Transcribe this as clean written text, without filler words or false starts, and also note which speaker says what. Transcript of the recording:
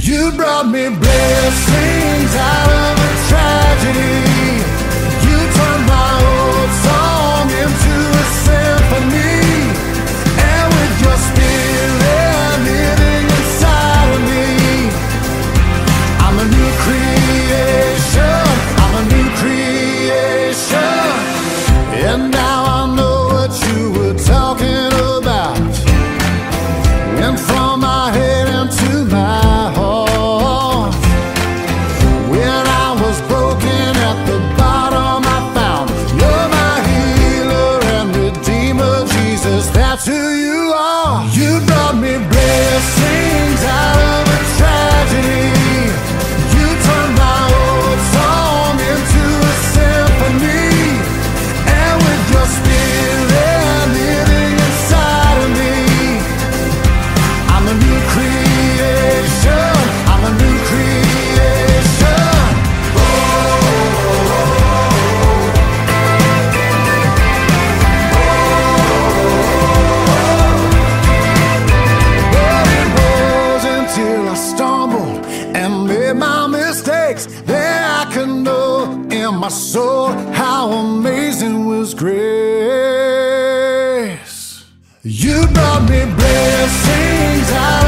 Speaker 1: You brought me blessings out of a tragedy. You turned my old song into a symphony. And with your spirit living inside of me, I'm a new creation. I'm a new creation. And now I know what you were talking about. And from my head into my heart, when I was broken at the bottom, I found you're my healer and redeemer, Jesus, that's who you are. You brought me blessings out of a tragedy. You turned my old song into a symphony. And with your spirit living inside of me, I'm a new creation. I'm a new creation. But it wasn't till I stumbled and made my mistakes that I could know in my soul how amazing was grace. You brought me blessings out